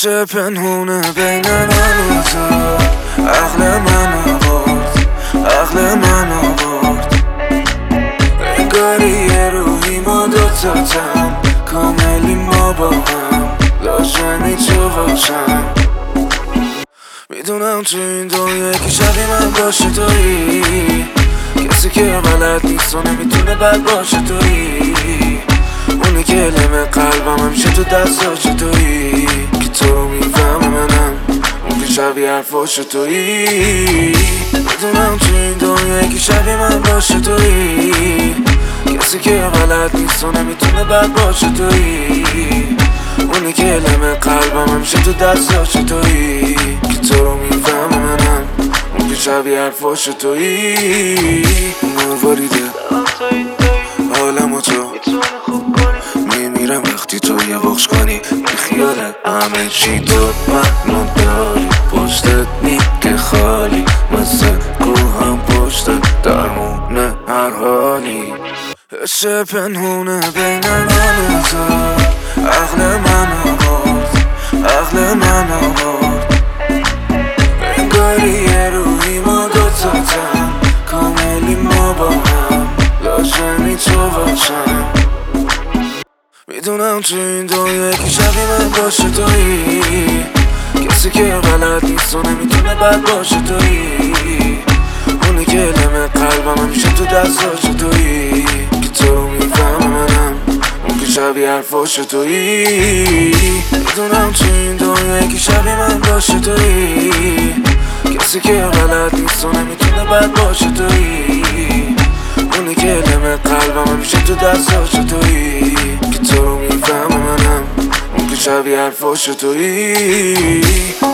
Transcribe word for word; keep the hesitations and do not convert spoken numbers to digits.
عشق پنهونه بین من و تو، عقل منو برد، عقل منو برد. انگاری یه روحی ما دوتاتم، کاملی ما با هم، لازمی تو باشم. میدونم تو این دنیا یکی شبیه من باشه تویی، کسی که بلد نیست و نمیتونه بد باشه تویی، اونی که لمه قلبم همیشه تو دستاش تویی، که تو رو میفهمه منم اون که شبیه حرفاش تویی. میدونم تو این دنیا یکی شبیه من باشه تویی، کسی که بلد نیست و نمیتونه بد باشه تویی، اونی که لمه قلبم همیشه تو دستاش تویی، که تو رو میفهمه منم اون که شبیه حرفاش تویی. مواریده حالم و تو میمیرم وقتی تو یه بخش کنی، بی خیال همه چی تو منو داری، پشتت میگه خالی، مثل روحم پشتت درمونه هر حالی. عشق پنهونه بین من و تو، عقل منو برد، عقل منو برد. انگاری یه روحی ما دوتاتم، کاملی ما با هم، لازمی تو باشم. میدونم تو این دنیا یکی شبیه من باشه تویی، کسی که بلد نیست و نمیتونه بد باشه تویی، اونی که لمه قلبم همیشه تو دستاش تویی، که تو رو میفهمه منم اون که شبیه حرفاش تویی. میدونم تو این دنیا یکی شبیه من باشه تویی، کسی که بلد نیست و نمیتونه بد باشه تویی، اونی که لمه قلبم همیشه تو دستاش تویی، که تو رو میفهمه منم اون که شبیه حرفاش تویی.